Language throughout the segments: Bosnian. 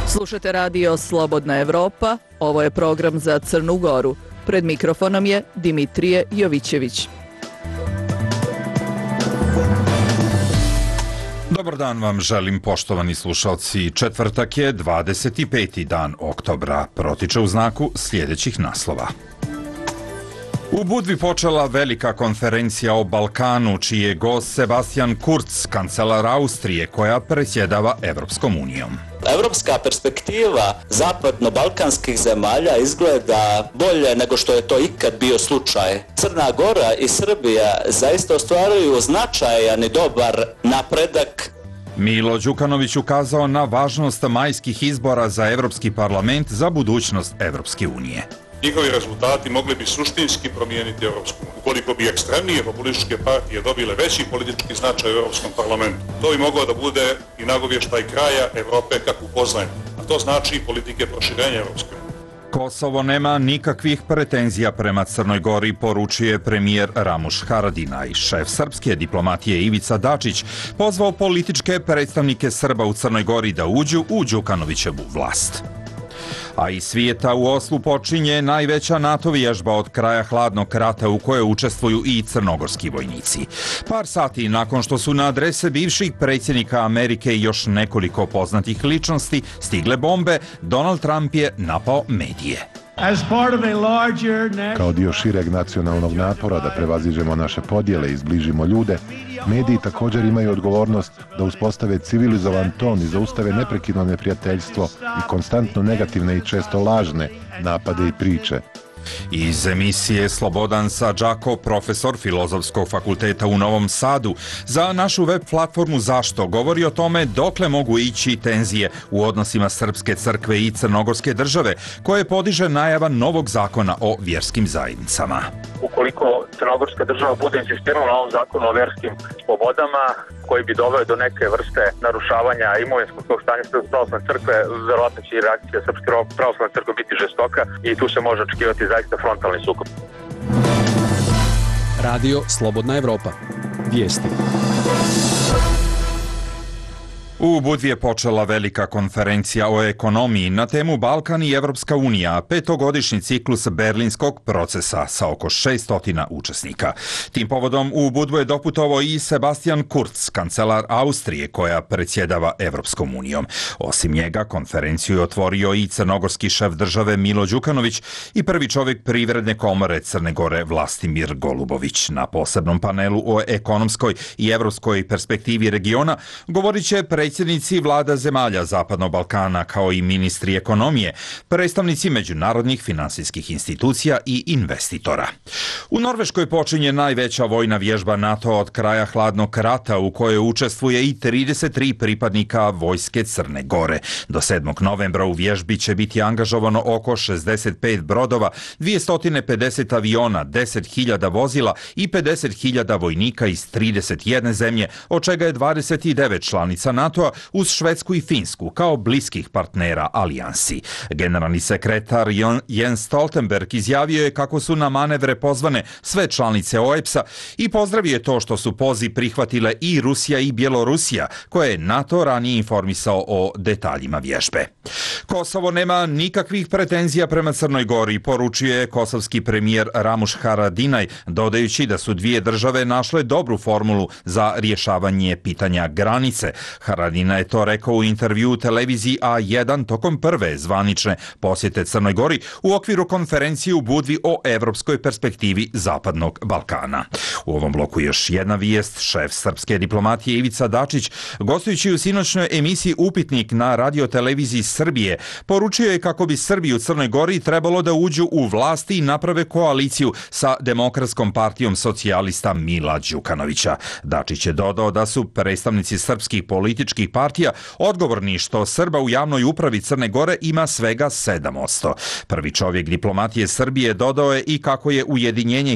Slušate radio Slobodna Evropa, ovo je program za Crnu Goru. Pred mikrofonom je Dimitrije Jovićević. Dobar dan vam želim, poštovani slušalci. Četvrtak je 25. dan oktobra. Protiče u znaku sljedećih naslova. U Budvi počela velika konferencija o Balkanu, čiji je gost Sebastian Kurz, kancelar Austrije, koja predsjedava Evropskom unijom. Evropska perspektiva zapadno-balkanskih zemalja izgleda bolje nego što je to ikad bio slučaj. Crna Gora i Srbija zaista ostvaruju značajan i dobar napredak. Milo Đukanović ukazao na važnost majskih izbora za Evropski parlament za budućnost Evropske unije. Njihovi rezultati mogli bi suštinski promijeniti Evropsku uniju. Ukoliko bi ekstremnije populističke partije dobile veći politički značaj u Evropskom parlamentu, to bi moglo da bude i nagovještaj kraja Evrope kakvu poznajemo. A to znači i politike proširenja Evropske unije. Kosovo nema nikakvih pretenzija prema Crnoj Gori, poručuje premijer Ramuš Haradinaj. Šef srpske diplomatije Ivica Dačić pozvao političke predstavnike Srba u Crnoj Gori da uđu u Đukanovićevu vlast. A iz svijeta u Oslu počinje najveća NATO vježba od kraja hladnog rata u kojoj učestvuju i crnogorski vojnici. Par sati nakon što su na adrese bivših predsjednika Amerike i još nekoliko poznatih ličnosti stigle bombe, Donald Trump je napao medije. Kao dio šireg nacionalnog napora da prevaziđemo naše podjele i zbližimo ljude, mediji također imaju odgovornost da uspostave civilizovan ton i zaustave neprekidno neprijateljstvo i konstantno negativne i često lažne napade i priče. Iz emisije Slobodan Sadžako, profesor Filozofskog fakulteta u Novom Sadu, za našu web platformu Zašto govori o tome dokle mogu ići tenzije u odnosima Srpske crkve i Crnogorske države, koje podiže najava novog zakona o vjerskim zajednicama. Ukoliko Crnogorska država bude insistirala na ovom zakonu o vjerskim slobodama, koji bi doveo do neke vrste narušavanja imovinskog stanja Srpske pravoslavne crkve, verovatno će i reakcija Srpske pravoslavne crkve biti žestoka i tu se može očekivati zaista frontalni sukob. Radio Slobodna Evropa. Vijesti. U Budvi je počela velika konferencija o ekonomiji na temu Balkan i Evropska unija, petogodišnji ciklus berlinskog procesa sa oko 600 učesnika. Tim povodom u Budvu je doputovao i Sebastian Kurz, kancelar Austrije, koja predsjedava Evropskom unijom. Osim njega, konferenciju je otvorio i crnogorski šef države Milo Đukanović i prvi čovjek Privredne komore Crne Gore Vlastimir Golubović. Na posebnom panelu o ekonomskoj i evropskoj perspektivi regiona govorit će predsjednici vlada zemalja Zapadnog Balkana kao i ministri ekonomije, predstavnici međunarodnih finansijskih institucija i investitora. U Norveškoj počinje najveća vojna vježba NATO od kraja hladnog rata u kojoj učestvuje i 33 pripadnika vojske Crne Gore. Do 7. novembra u vježbi će biti angažovano oko 65 brodova, 250 aviona, 10.000 vozila i 50.000 vojnika iz 31 zemlje, od čega je 29 članica NATO uz Švedsku i Finsku kao bliskih partnera alijansi. Generalni sekretar Jens Stoltenberg izjavio je kako su na manevre pozvane sve članice OEBS-a i pozdravio je to što su poziv prihvatile i Rusija i Bjelorusija, koje je NATO ranije informisao o detaljima vježbe. Kosovo nema nikakvih pretenzija prema Crnoj Gori, poručuje kosovski premijer Ramuš Haradinaj, dodajući da su dvije države našle dobru formulu za rješavanje pitanja granice. Haradinaj je to rekao u intervjuu televiziji A1 tokom prve zvanične posjete Crnoj Gori u okviru konferencije u Budvi o evropskoj perspektivi Zapadnog Balkana. U ovom bloku još jedna vijest. Šef srpske diplomatije Ivica Dačić, gostujući u sinoćnoj emisiji Upitnik na radioteleviziji Srbije, poručio je kako bi Srbi u Crnoj Gori trebalo da uđu u vlasti i naprave koaliciju sa Demokratskom partijom socijalista Mila Đukanovića. Dačić je dodao da su predstavnici srpskih političkih partija odgovorni što Srba u javnoj upravi Crne Gore ima svega 7%. Prvi čovjek diplomatije Srbije dodao je i kako je ujedinjenje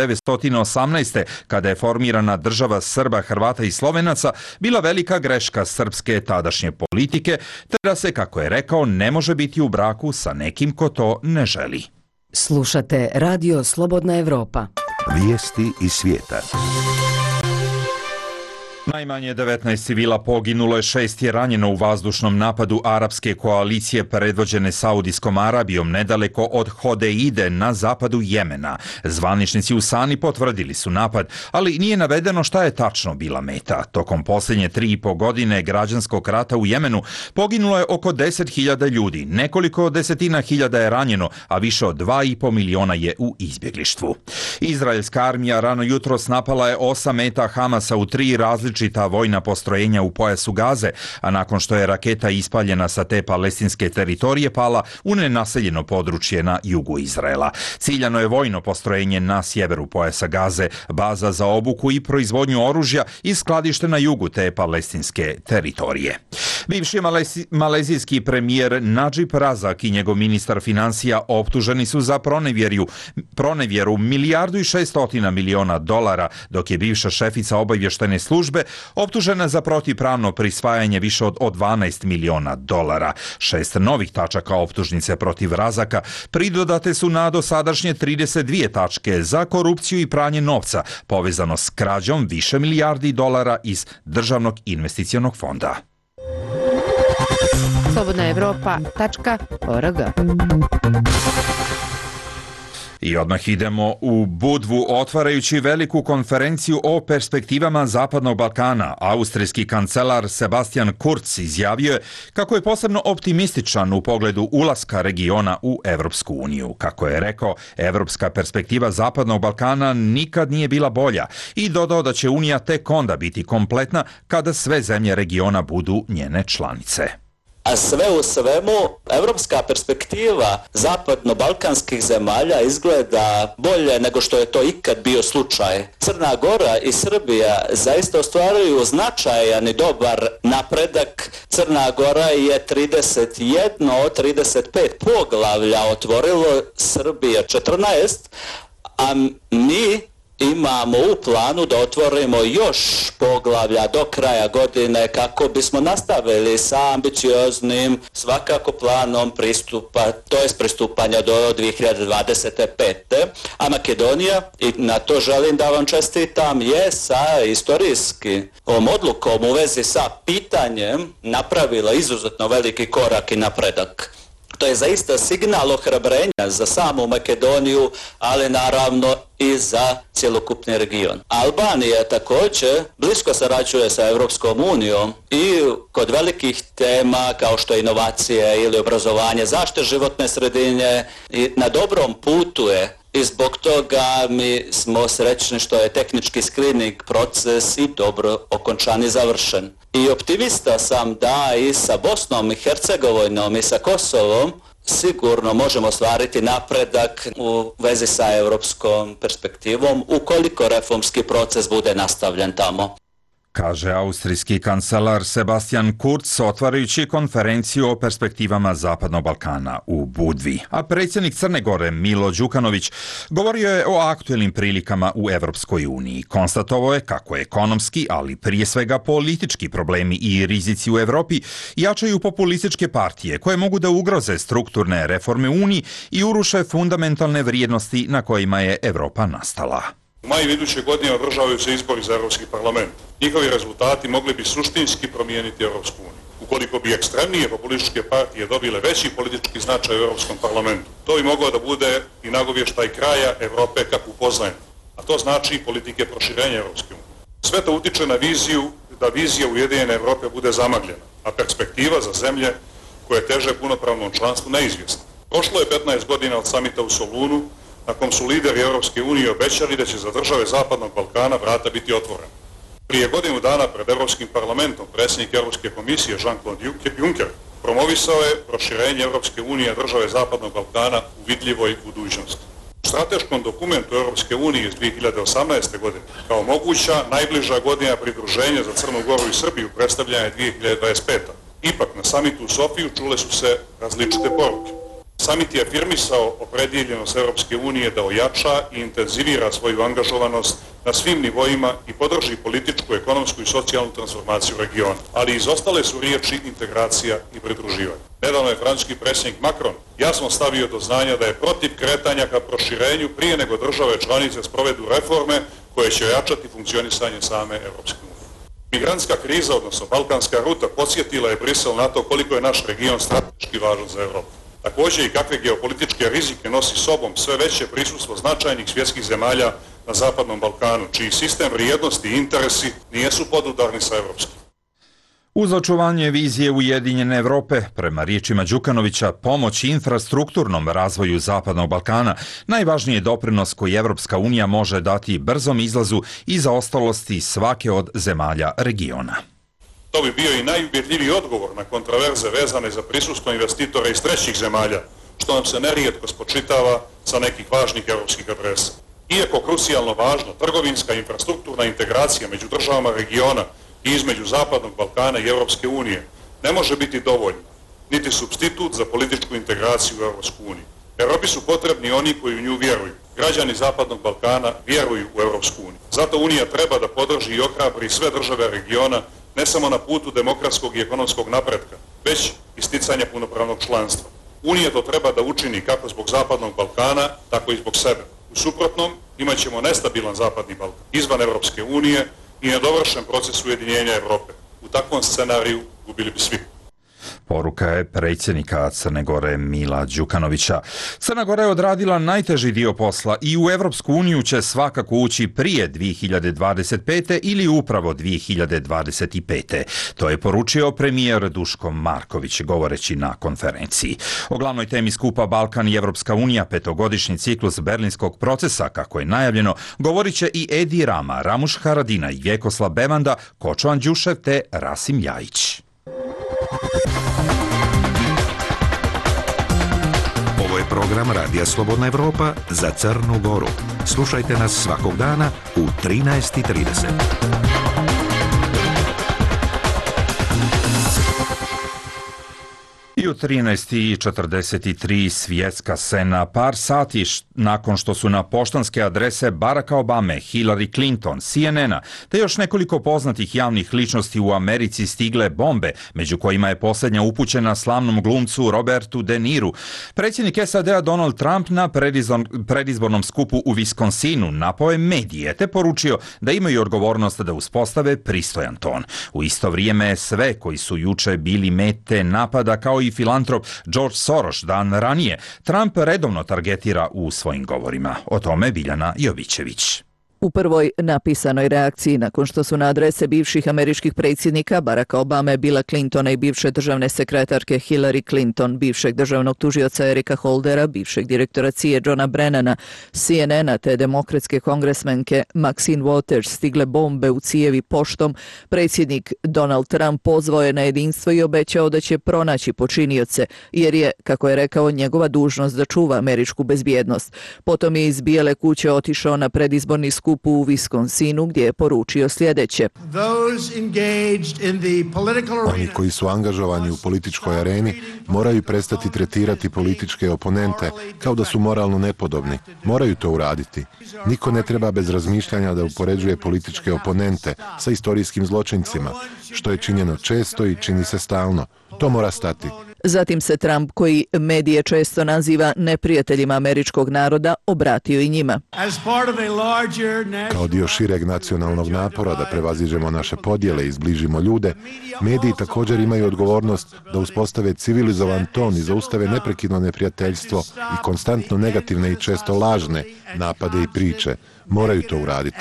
1918. kada je formirana država Srba, Hrvata i Slovenaca bila velika greška srpske tadašnje politike, te da se, kako je rekao, ne može biti u braku sa nekim ko to ne želi. Slušate Radio Slobodna Evropa. Vijesti iz svijeta. Najmanje 19 civila poginulo je, 6 je ranjeno u vazdušnom napadu arapske koalicije predvođene Saudijskom Arabijom nedaleko od Hodeide na zapadu Jemena. Zvaničnici u Sani potvrdili su napad, ali nije navedeno šta je tačno bila meta. Tokom posljednje 3,5 godine građanskog rata u Jemenu poginulo je oko 10.000 ljudi, nekoliko desetina hiljada je ranjeno, a više od 2,5 miliona je u izbjeglištvu. Izraelska armija rano jutros napala je 8 meta Hamasa u 3 različita vojna postrojenja u pojasu Gaze, a nakon što je raketa ispaljena sa te palestinske teritorije pala u nenaseljeno područje na jugu Izraela. Ciljano je vojno postrojenje na sjeveru pojasa Gaze, baza za obuku i proizvodnju oružja i skladište na jugu te palestinske teritorije. Bivši malezijski premijer Najib Razak i njegov ministar financija optuženi su za pronevjeru $1,6 milijardi, dok je bivša šefica obavještajne službe optužena za protivpravno prisvajanje više od $12 miliona. 6 novih tačaka optužnice protiv Razaka pridodate su na dosadašnje 32 tačke za korupciju i pranje novca povezano s krađom više milijardi dolara iz Državnog investicionog fonda. slobodnaevropa.org. I odmah idemo u Budvu, otvarajući veliku konferenciju o perspektivama Zapadnog Balkana. Austrijski kancelar Sebastian Kurz izjavio je kako je posebno optimističan u pogledu ulaska regiona u Evropsku uniju. Kako je rekao, evropska perspektiva Zapadnog Balkana nikad nije bila bolja i dodao da će Unija tek onda biti kompletna kada sve zemlje regiona budu njene članice. A sve u svemu, evropska perspektiva zapadno-balkanskih zemalja izgleda bolje nego što je to ikad bio slučaj. Crna Gora i Srbija zaista ostvaruju značajan i dobar napredak. Crna Gora je 31 od 35 poglavlja otvorilo, Srbija 14, a mi imamo u planu da otvorimo još poglavlja do kraja godine kako bismo nastavili sa ambicioznim svakako planom pristupanja do 2025. A Makedonija, i na to želim da vam čestitam, je sa istorijskim odlukom u vezi sa pitanjem napravila izuzetno veliki korak i napredak. To je zaista signal ohrabrenja za samu Makedoniju, ali naravno i za cjelokupni region. Albanija također blisko sarađuje sa Europskom unijom i kod velikih tema kao što je inovacije ili obrazovanje, zaštita životne sredine, i na dobrom putu je. I zbog toga mi smo srećni što je tehnički screening proces i dobro okončan i završen. I optimista sam da i sa Bosnom i Hercegovinom i sa Kosovom sigurno možemo ostvariti napredak u vezi sa europskom perspektivom ukoliko reformski proces bude nastavljen tamo. Kaže austrijski kancelar Sebastian Kurz otvarajući konferenciju o perspektivama Zapadnog Balkana u Budvi. A predsjednik Crne Gore Milo Đukanović govorio je o aktuelnim prilikama u Evropskoj uniji. Konstatovao je kako ekonomski, ali prije svega politički problemi i rizici u Evropi jačaju populističke partije koje mogu da ugroze strukturne reforme Uniji i uruše fundamentalne vrijednosti na kojima je Evropa nastala. U maju iduće godine održavaju se izbori za Europski parlament. Njihovi rezultati mogli bi suštinski promijeniti Europsku uniju. Ukoliko bi ekstremnije populističke partije dobile veći politički značaj u Europskom parlamentu, to bi moglo da bude i nagovještaj kraja Europe kakvu poznajemo. A to znači i politike proširenja Europske unije. Sve to utiče na viziju da vizija Ujedinjene Europe bude zamagljena, a perspektiva za zemlje koje teže punopravnom članstvu neizvjesna. Prošlo je 15 godina od samita u Solunu, na kom su lideri Europske unije obećali da će za države Zapadnog Balkana vrata biti otvorena. Prije godinu dana pred Europskim parlamentom predsjednik Europske komisije Jean-Claude Juncker promovisao je proširenje Europske unije države Zapadnog Balkana u vidljivoj budućnosti. U strateškom dokumentu Europske unije iz 2018. godine kao moguća najbliža godina pridruženja za Crnu Goru i Srbiju predstavljena je 2025. Ipak na samitu u Sofiju čule su se različite poruke. Samit je afirmisao opredjeljenost Europske unije da ojača i intenzivira svoju angažovanost na svim nivoima i podrži političku, ekonomsku i socijalnu transformaciju regiona. Ali izostale su riječi integracija i pridruživanje. Nedavno je francuski predsjednik Macron jasno stavio do znanja da je protiv kretanja ka proširenju prije nego države članice sprovedu reforme koje će ojačati funkcionisanje same Europske unije. Migrantska kriza, odnosno balkanska ruta, podsjetila je Brisel na to koliko je naš region strateški važan za Evropu. Također i kakve geopolitičke rizike nosi sobom sve veće prisustvo značajnih svjetskih zemalja na Zapadnom Balkanu, čiji sistem vrijednosti i interesi nijesu podudarni sa evropskim. Uz očuvanje vizije Ujedinjene Evrope, prema riječima Đukanovića, pomoć infrastrukturnom razvoju Zapadnog Balkana najvažniji je doprinos koji Evropska unija može dati brzom izlazu iz zaostalosti svake od zemalja regiona. To bi bio i najubjedljiviji odgovor na kontraverze vezane za prisustvo investitora iz trećih zemalja, što nam se nerijetko spočitava sa nekih važnih evropskih adresa. Iako krucijalno važno, trgovinska infrastrukturna integracija među državama regiona i između Zapadnog Balkana i Evropske unije ne može biti dovoljna, niti supstitut za političku integraciju u Evropsku uniju. Europi su potrebni oni koji u nju vjeruju. Građani Zapadnog Balkana vjeruju u Evropsku uniju. Zato Unija treba da podrži i ohrabri sve države regiona ne samo na putu demokratskog i ekonomskog napretka, već i sticanja punopravnog članstva. Unija to treba da učini kako zbog Zapadnog Balkana, tako i zbog sebe. U suprotnom, imat ćemo nestabilan Zapadni Balkan, izvan Evropske unije i nedovršen proces ujedinjenja Evrope. U takvom scenariju gubili bi svi. Poruka je predsjednika Crne Gore Mila Đukanovića. Crna Gora je odradila najteži dio posla i u Evropsku uniju će svakako ući prije 2025. ili upravo 2025. To je poručio premijer Duško Marković govoreći na konferenciji. O glavnoj temi skupa Balkan i Evropska unija, petogodišnji ciklus berlinskog procesa, kako je najavljeno, govorit će i Edi Rama, Ramuš Haradinaj, Vjekoslav Bevanda, Kočovan Đušev te Rasim Ljajić. Ovo je program Radija Slobodna Evropa za Crnu Goru. Slušajte nas svakog dana u 13:30. I u 13:43 svjetska scena, par sati nakon što su na poštanske adrese Baracka Obame, Hillary Clinton, CNN-a te još nekoliko poznatih javnih ličnosti u Americi stigle bombe, među kojima je posljednja upućena slavnom glumcu Robertu De Niru. Predsjednik SAD-a Donald Trump na predizbornom skupu u Wisconsinu napao je medije te poručio da imaju odgovornost da uspostave pristojan ton. U isto vrijeme sve koji su juče bili mete napada kao i filantrop George Soros dan ranije, Trump redovno targetira u svojim govorima. O tome Biljana Jovićević. U prvoj napisanoj reakciji nakon što su na adrese bivših američkih predsjednika Baracka Obame, Billa Clintona i bivše državne sekretarke Hillary Clinton, bivšeg državnog tužioca Erika Holdera, bivšeg direktora CIA Johna Brennana, CNN-a te demokratske kongresmenke Maxine Waters stigle bombe u cijevi poštom, predsjednik Donald Trump pozvao je na jedinstvo i obećao da će pronaći počinioce, jer je, kako je rekao, njegova dužnost da čuva američku bezbjednost. Potom je iz Bijele kuće otišao na predizborni skup u Wisconsinu gdje je poručio sljedeće. Oni koji su angažovani u političkoj areni moraju prestati tretirati političke oponente kao da su moralno nepodobni. Moraju to uraditi. Niko ne treba bez razmišljanja da upoređuje političke oponente sa istorijskim zločincima, što je činjeno često i čini se stalno. To mora stati. Zatim se Trump, koji medije često naziva neprijateljima američkog naroda, obratio i njima. Kao dio šireg nacionalnog napora da prevaziđemo naše podjele i zbližimo ljude, mediji također imaju odgovornost da uspostave civilizovan ton i zaustave neprekidno neprijateljstvo i konstantno negativne i često lažne napade i priče. Moraju to uraditi.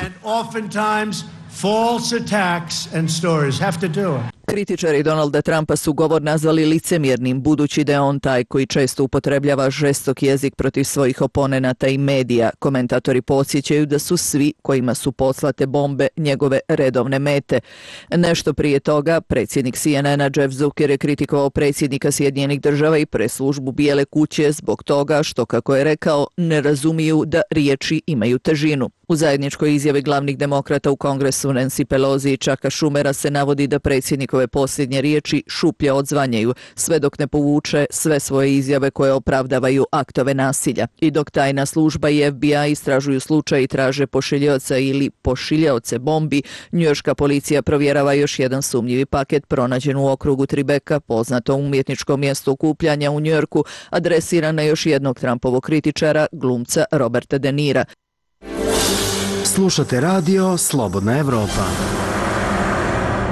Kritičari Donalda Trumpa su govor nazvali licemjernim, budući da je on taj koji često upotrebljava žestok jezik protiv svojih oponenata i medija. Komentatori podsjećaju da su svi kojima su poslate bombe njegove redovne mete. Nešto prije toga, predsjednik CNN-a Jeff Zucker je kritikovao predsjednika Sjedinjenih država i preslužbu Bijele kuće zbog toga što, kako je rekao, ne razumiju da riječi imaju težinu. U zajedničkoj izjavi glavnih demokrata u Kongresu Nancy Pelosi i Chucka Schumera se navodi da predsjednikove posljednje riječi šuplje odzvanjaju, sve dok ne povuče sve svoje izjave koje opravdavaju aktove nasilja. I dok tajna služba i FBI istražuju slučaj i traže pošiljaoca ili pošiljaoce bombi, njujorška policija provjerava još jedan sumnjivi paket pronađen u okrugu Tribeka, poznatom umjetničkom mjestu okupljanja u Njujorku, adresiran na još jednog Trumpovog kritičara, glumca Roberta De Nira. Slušate radio Slobodna Evropa.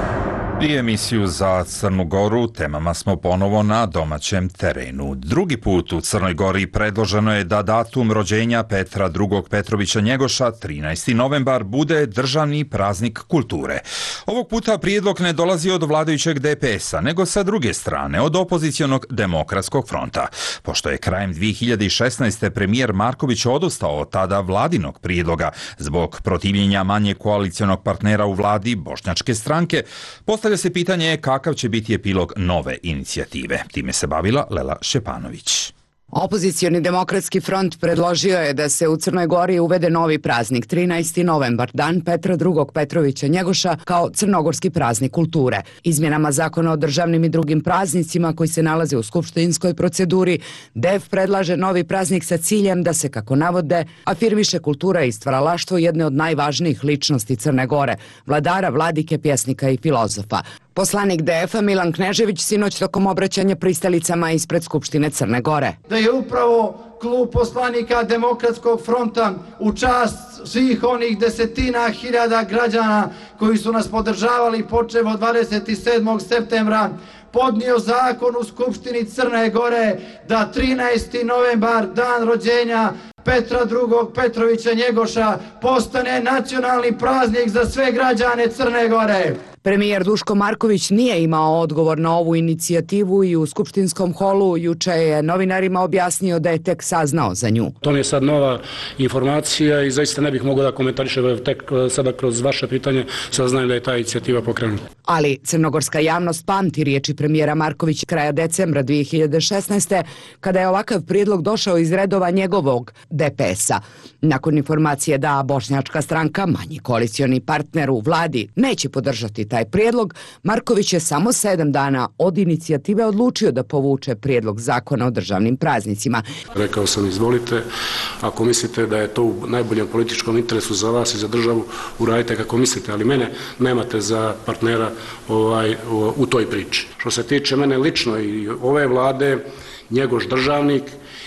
I emisiju za Crnu Goru temama smo ponovo na domaćem terenu. Drugi put u Crnoj Gori predloženo je da datum rođenja Petra II. Petrovića Njegoša, 13. novembar, bude državni praznik kulture. Ovog puta prijedlog ne dolazi od vladajućeg DPS-a, nego sa druge strane, od opozicionog Demokratskog fronta. Pošto je krajem 2016. premijer Marković odustao od tada vladinog prijedloga zbog protivljenja manje koalicionog partnera u vladi Bošnjačke stranke, postavlja se pitanje kakav će biti epilog nove inicijative. Time se bavila Lela Šćepanović. Opozicioni Demokratski front predložio je da se u Crnoj Gori uvede novi praznik 13. novembar, dan Petra II. Petrovića Njegoša, kao crnogorski praznik kulture. Izmjenama Zakona o državnim i drugim praznicima koji se nalaze u skupštinskoj proceduri, DEF predlaže novi praznik sa ciljem da se, kako navode, afirmiše kultura i stvaralaštvo jedne od najvažnijih ličnosti Crne Gore, vladara, vladike, pjesnika i filozofa. Poslanik DF-a Milan Knežević sinoć tokom obraćanja pristalicama ispred Skupštine Crne Gore. Da je upravo klub poslanika Demokratskog fronta u čast svih onih desetina hiljada građana koji su nas podržavali počev od 27. septembra podnio zakon u Skupštini Crne Gore da 13. novembar, dan rođenja Petra II. Petrovića Njegoša, postane nacionalni praznik za sve građane Crne Gore. Premijer Duško Marković nije imao odgovor na ovu inicijativu i u skupštinskom holu juče je novinarima objasnio da je tek saznao za nju. To mi je sad nova informacija i zaista ne bih mogao da komentarišem, tek sada kroz vaše pitanje saznajem da je ta inicijativa pokrenuta. Ali crnogorska javnost pamti riječi premijera Marković kraja decembra 2016. kada je ovakav prijedlog došao iz redova njegovog DPS-a. Nakon informacije da Bošnjačka stranka, manji koalicioni partner u vladi, neće podržati taj prijedlog, Marković je samo 7 dana od inicijative odlučio da povuče prijedlog zakona o državnim praznicima. Rekao sam, izvolite, ako mislite da je to u najboljem političkom interesu za vas i za državu, uradite kako mislite, ali mene nemate za partnera u toj priči. Što se tiče mene lično i ove vlade, Njegoš državnik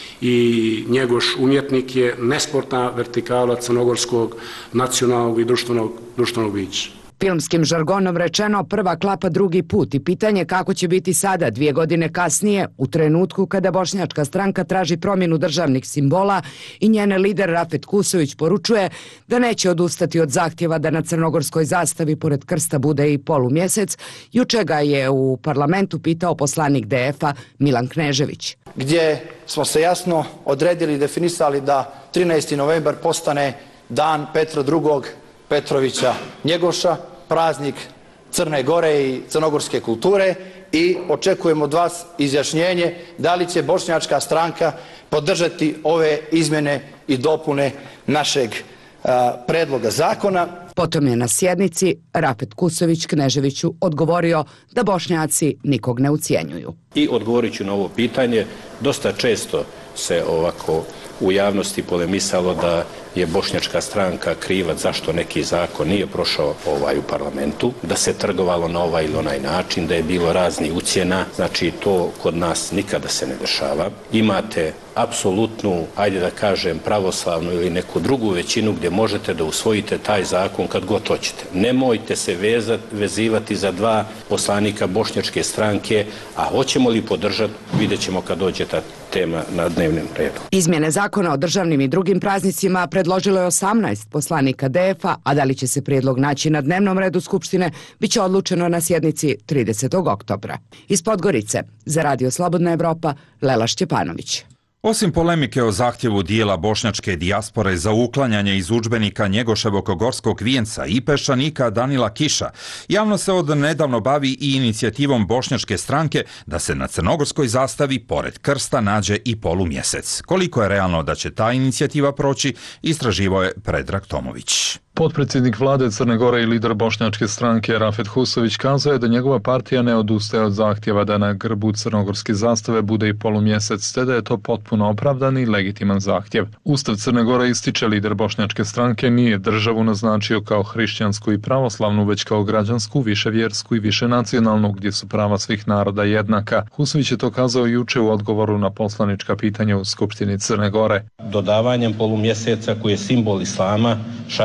i Njegoš umjetnik je nesporna vertikala crnogorskog nacionalnog i društvenog bića. Filmskim žargonom rečeno, prva klapa drugi put i pitanje kako će biti sada, 2 godine kasnije, u trenutku kada Bošnjačka stranka traži promjenu državnih simbola i njene lider Rafet Kusović poručuje da neće odustati od zahtjeva da na crnogorskoj zastavi pored krsta bude i polumjesec, juče ga je u parlamentu pitao poslanik DF-a Milan Knežević. Gdje smo se jasno odredili i definisali da 13. novembar postane dan Petra II. Petrovića Njegoša, praznik Crne Gore i crnogorske kulture, i očekujemo od vas izjašnjenje da li će Bošnjačka stranka podržati ove izmjene i dopune našeg predloga zakona. Potom je na sjednici Rafet Kusović Kneževiću odgovorio da Bošnjaci nikog ne ucijenjuju. I odgovorit ću na ovo pitanje, dosta često se ovako u javnosti polemisalo da je Bošnjačka stranka krivac zašto neki zakon nije prošao u parlamentu, da se trgovalo na ovaj ili onaj način, da je bilo raznih ucjena, znači to kod nas nikada se ne dešava. Imate apsolutnu, ajde da kažem, pravoslavnu ili neku drugu većinu gdje možete da usvojite taj zakon kad god hoćete. Nemojte se vezivati za 2 poslanika Bošnjačke stranke, a hoćemo li podržati, vidjet ćemo kad dođe ta tema na dnevnom redu. Izmjene zakona o državnim i drugim praznicima predložilo je 18 poslanika DF-a, a da li će se prijedlog naći na dnevnom redu Skupštine, bit će odlučeno na sjednici 30. oktobra. Iz Podgorice, za Radio Slobodna Evropa, Lela Šćepanović. Osim polemike o zahtjevu dijela bošnjačke dijaspore za uklanjanje iz udžbenika Njegoševog gorskog vijenca i peščanika Danila Kiša, javno se od nedavno bavi i inicijativom Bošnjačke stranke da se na crnogorskoj zastavi pored krsta nađe i polumjesec. Koliko je realno da će ta inicijativa proći, istraživao je Predrag Tomović. Potpredsjednik vlade Crne Gore i lider Bošnjačke stranke Rafet Husović kazao je da njegova partija ne odustaje od zahtjeva da na grbu crnogorske zastave bude i polumjesec, te da je to potpuno opravdan i legitiman zahtjev. Ustav Crne Gore, ističe lider Bošnjačke stranke, nije državu naznačio kao hrišćansku i pravoslavnu, već kao građansku, viševjersku i višenacionalnu, gdje su prava svih naroda jednaka. Husović je to kazao juče u odgovoru na poslanička pitanja u Skupštini Crne Gore. Dodavanjem polumjeseca koji je simbol islama šaljemo jasan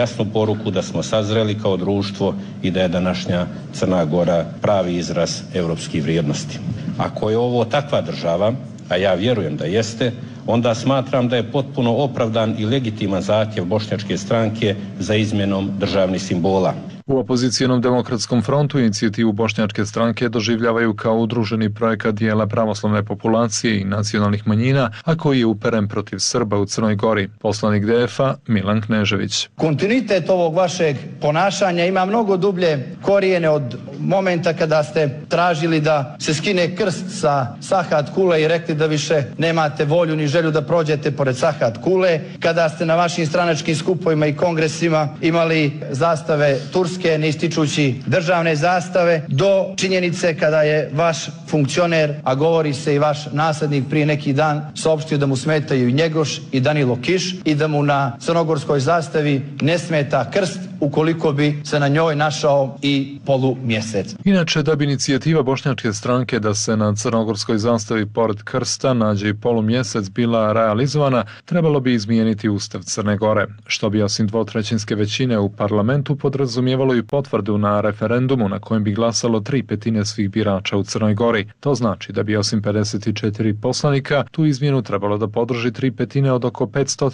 jasnu poruku da smo sazreli kao društvo i da je današnja Crna Gora pravi izraz europskih vrijednosti. Ako je ovo takva država, a ja vjerujem da jeste, onda smatram da je potpuno opravdan i legitiman zahtjev Bošnjačke stranke za izmjenom državnih simbola. U opozicijonom demokratskom frontu inicijativu Bošnjačke stranke doživljavaju kao udruženi projekat dijela pravoslavne populacije i nacionalnih manjina, a koji je uperen protiv Srba u Crnoj Gori. Poslanik DF-a Milan Knežević. Kontinuitet ovog vašeg ponašanja ima mnogo dublje korijene od momenta kada ste tražili da se skine krst sa Sahat Kule i rekli da više nemate volju ni želju da prođete pored Sahat Kule, kada ste na vašim stranačkim skupovima i kongresima imali zastave Turske, ne ističući državne zastave, do činjenice kada je vaš funkcioner, a govori se i vaš naslednik prije neki dan, saopštio da mu smetaju i Njegoš i Danilo Kiš i da mu na crnogorskoj zastavi ne smeta krst ukoliko bi se na njoj našao i polumjesec. Inače, da bi inicijativa Bošnjačke stranke da se na crnogorskoj zastavi pored krsta nađe i polumjesec bila realizovana, trebalo bi izmijeniti Ustav Crne Gore, što bi osim dvotrećinske većine u parlamentu podrazumijevalo i potvrdu na referendumu na kojem bi glasalo 3/5 svih birača u Crnoj Gori. To znači da bi osim 54 poslanika tu izmjenu trebalo da podrži 3/5 od oko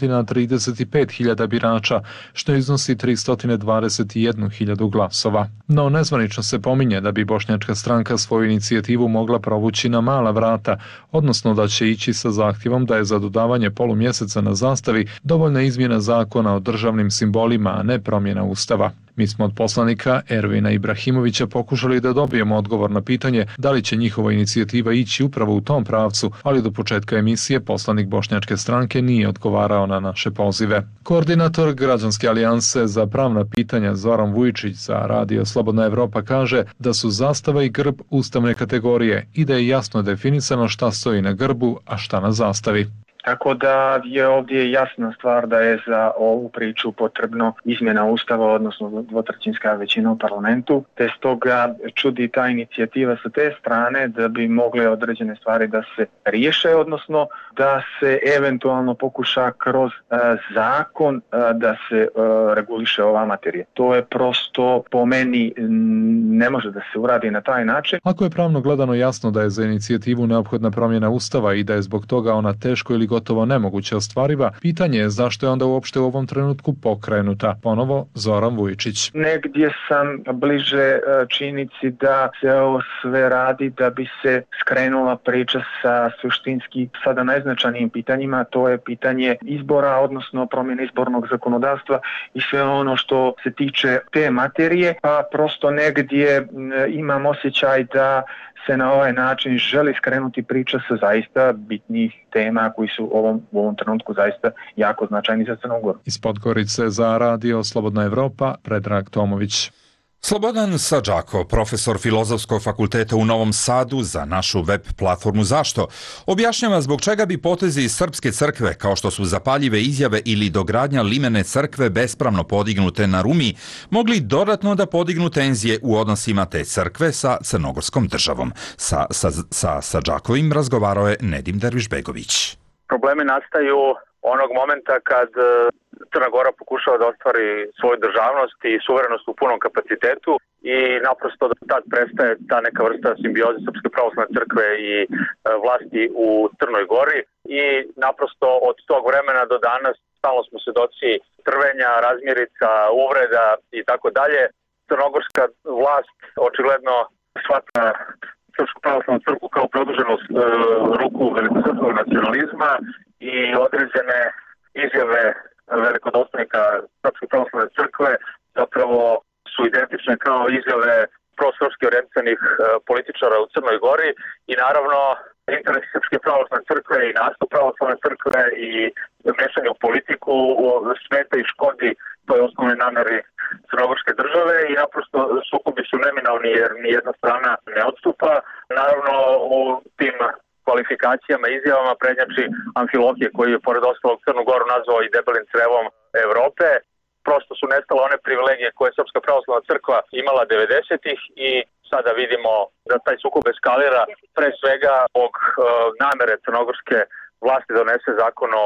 535.000 birača, što iznosi 321.000 glasova. No nezvanično se pominje da bi Bošnjačka stranka svoju inicijativu mogla provući na mala vrata, odnosno da će ići sa zahtjevom da je za dodavanje polumjeseca na zastavi dovoljna izmjena zakona o državnim simbolima, a ne promjena Ustava. Mi smo od poslanika Ervina Ibrahimovića pokušali da dobijemo odgovor na pitanje da li će njihova inicijativa ići upravo u tom pravcu, ali do početka emisije poslanik Bošnjačke stranke nije odgovarao na naše pozive. Koordinator Građanske alijanse za pravna pitanja Zoran Vujčić za Radio Slobodna Evropa kaže da su zastava i grb ustavne kategorije i da je jasno definisano šta stoji na grbu, a šta na zastavi. Tako da je ovdje jasna stvar da je za ovu priču potrebno izmjena Ustava, odnosno dvotrećinska većina u parlamentu, te stoga čudi ta inicijativa sa te strane da bi mogle određene stvari da se riješe, odnosno da se eventualno pokuša kroz zakon da se reguliše ova materija. To je prosto po meni ne može da se uradi na taj način. Ako je pravno gledano jasno da je za inicijativu neophodna promjena Ustava i da je zbog toga ona teško ili gotovo nemoguće ostvariva, pitanje je zašto je onda uopšte u ovom trenutku pokrenuta. Ponovo Zoran Vujčić. Negdje sam bliže činjenici da se ovo sve radi da bi se skrenula priča sa suštinski sada najznačajnijim pitanjima, to je pitanje izbora, odnosno promjene izbornog zakonodavstva i sve ono što se tiče te materije, pa prosto negdje imam osjećaj da se na ovaj način želi skrenuti priča sa zaista bitnih tema koji su u ovom trenutku zaista jako značajni za Crnu Goru. Iz Podgorice za Radio Slobodna Evropa, Predrag Tomović. Slobodan Sadžako, profesor Filozofskog fakulteta u Novom Sadu za našu web platformu Zašto, objašnjava zbog čega bi potezi iz Srpske crkve, kao što su zapaljive izjave ili dogradnja limene crkve bespravno podignute na Rumi, mogli dodatno da podignu tenzije u odnosima te crkve sa crnogorskom državom. Sa Sadžakovim razgovarao je Nedim Dervišbegović. Problemi nastaju onog momenta kad Crna Gora pokušava da ostvari svoju državnost i suverenost u punom kapacitetu i naprosto tad prestaje ta neka vrsta simbioze Srpske pravoslavne crkve i vlasti u Crnoj Gori i naprosto od tog vremena do danas stalno smo svedoci trvenja, razmirica, uvreda i tako dalje. Crnogorska vlast očigledno shvata Srpsku pravoslavnu crkvu kao produženu ruku velikosrpskog nacionalizma i određene izjave velikodostojnika Srpske pravoslavne crkve zapravo su identične kao izjave prosrpski orijentisanih političara u Crnoj Gori i naravno interesi Srpske pravoslavne crkve i nastup pravoslavne crkve i mešanje u politiku smeta i škodi toj osnovnoj namjeri crnogorske države i naprosto sukobi su neminovni jer nijedna strana ne odstupa. Naravno u tim kvalifikacijama i izjavama prednjači Amfilohije koji je pored ostalog Crnu Goru nazvao i debelim crevom Evrope. Prosto su nestale one privilegije koje Srpska pravoslavna crkva imala 90-ih i sada vidimo da taj sukob eskalira pre svega zbog namere crnogorske vlasti da donese zakon o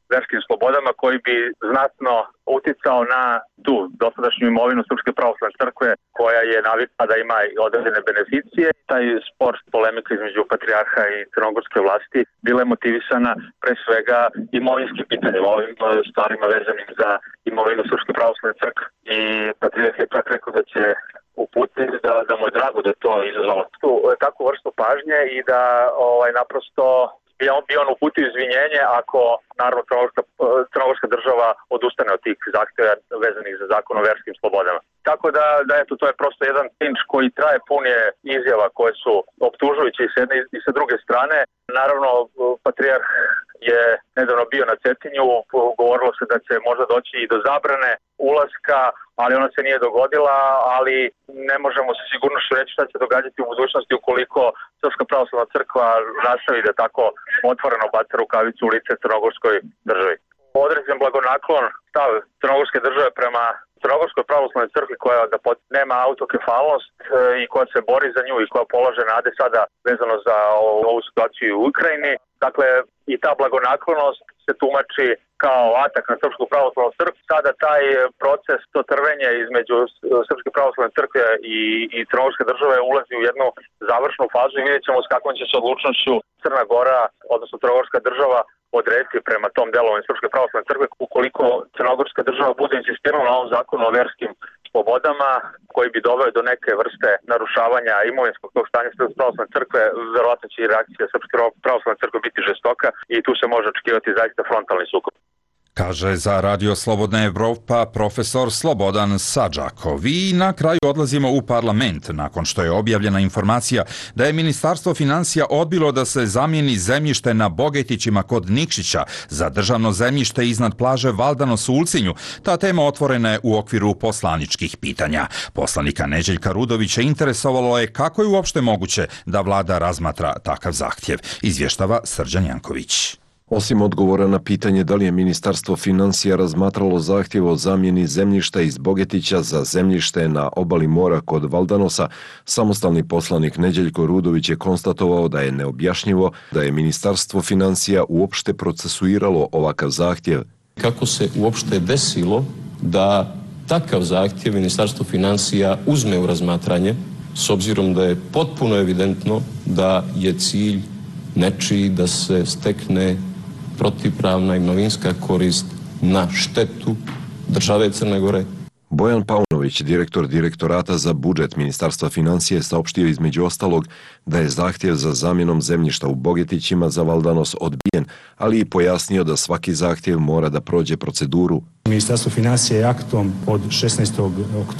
verskim slobodama koji bi znatno uticao na tu dosadašnju imovinu Srpske pravoslavne crkve koja je navikla da ima i određene beneficije. Taj spor, polemika između patrijarha i crnogorske vlasti bila je motivisana pre svega imovinskim pitanjem, ovim stvarima vezanim za imovinu Srpske pravoslavne crkve. I patrijarh je čak rekao da će uputiti da mu je drago da to izazvalo takvu vrstu pažnje i da naprosto bi on uputio izvinjenje ako naravno crnogorska država odustane od tih zahtjeva vezanih za zakon o verskim slobodama. Tako da eto, to je prosto jedan pinč koji traje, pun je izjava koje su optužujuće i s jedne i sa druge strane. Naravno, patrijarh je nedavno bio na Cetinju, govorilo se da će možda doći i do zabrane ulaska, ali ona se nije dogodila, ali ne možemo sa sigurnošću reći šta će događati u budućnosti ukoliko Srpska pravoslavna crkva nastavi da tako otvoreno baca rukavicu u lice crnogorskoj državi. Određen blagonaklon stav crnogorske države prema Crnogorskoj pravoslavnoj crkvi koja nema autokefalnost i koja se bori za nju i koja polaže nade sada vezano za ovu situaciju u Ukrajini. Dakle, i ta blagonaklonost se tumači kao atak na Srpsku pravoslavnu crkvu. Sada taj proces, to trvenje između Srpske pravoslavne crkve i Crnogorske države ulazi u jednu završnu fazu i vidjet ćemo s kakvom će se odlučnošću Crna Gora, odnosno Crnogorska država, odrediti prema tom delovanju Srpske pravoslavne crkve ukoliko Crnogorska država bude insistirala na ovom zakonu o verskim slobodama koji bi doveo do neke vrste narušavanja imovinskog tog stanja Srpske pravoslavne crkve, verovatno će i reakcija Srpske pravoslavne crkve biti žestoka i tu se može očekivati zaista frontalni sukob. Kaže za Radio Slobodna Evropa profesor Slobodan Sadžakov. I na kraju odlazimo u parlament nakon što je objavljena informacija da je Ministarstvo financija odbilo da se zamijeni zemljište na Bogetićima kod Nikšića za državno zemljište iznad plaže Valdanos u Ulcinju. Ta tema otvorena je u okviru poslaničkih pitanja. Poslanika Neđeljka Rudovića interesovalo je kako je uopšte moguće da vlada razmatra takav zahtjev. Izvještava Srđan Janković. Osim odgovora na pitanje da li je Ministarstvo financija razmatralo zahtjev o zamjeni zemljišta iz Bogetića za zemljište na obali mora kod Valdanosa, samostalni poslanik Neđeljko Rudović je konstatovao da je neobjašnjivo da je Ministarstvo financija uopšte procesuiralo ovakav zahtjev. Kako se uopšte desilo da takav zahtjev Ministarstvo financija uzme u razmatranje, s obzirom da je potpuno evidentno da je cilj nečiji da se stekne protivpravna imovinska korist na štetu države Crne Gore. Bojan Paunović, direktor Direktorata za budžet Ministarstva financije, saopštio između ostalog da je zahtjev za zamjenom zemljišta u Bogetićima za Valdanos odbijen, ali i pojasnio da svaki zahtjev mora da prođe proceduru. Ministarstvo financije je aktom od 16.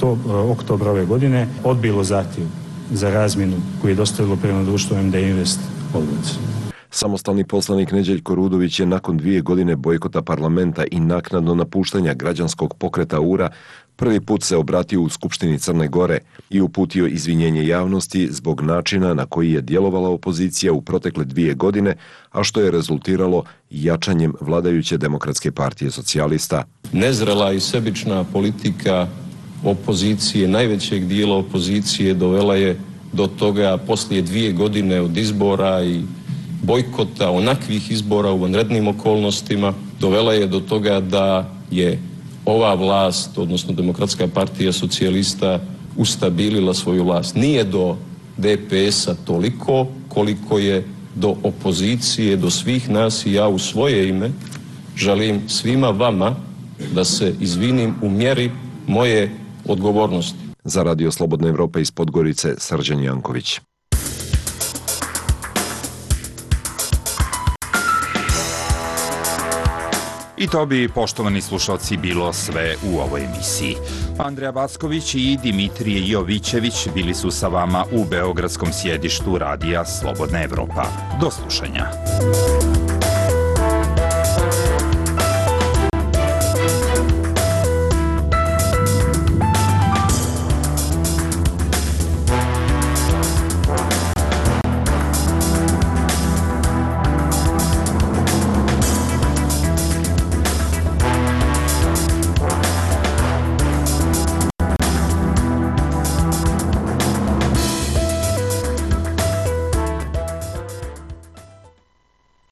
oktobra ove godine odbilo zahtjev za razmjenu koji je dostavilo prema društvu MD Invest Podgorica. Samostalni poslanik Neđeljko Rudović je nakon 2 godine bojkota parlamenta i naknadno napuštanja građanskog pokreta URA prvi put se obratio u Skupštini Crne Gore i uputio izvinjenje javnosti zbog načina na koji je djelovala opozicija u protekle 2 godine, a što je rezultiralo jačanjem vladajuće Demokratske partije socijalista. Nezrela i sebična politika opozicije, najvećeg dijela opozicije, dovela je do toga poslije 2 godine od izbora i bojkota onakvih izbora u vanrednim okolnostima, dovela je do toga da je ova vlast, odnosno Demokratska partija socijalista, ustabilila svoju vlast. Nije do DPS-a toliko koliko je do opozicije, do svih nas, i ja u svoje ime želim svima vama da se izvinim u mjeri moje odgovornosti. Za Radio Slobodna Evropa iz Podgorice, Srđan Janković. I to bi, poštovani slušalci, bilo sve u ovoj emisiji. Andreja Backović i Dimitrije Jovićević bili su sa vama u beogradskom sjedištu Radija Slobodna Evropa. Do slušanja.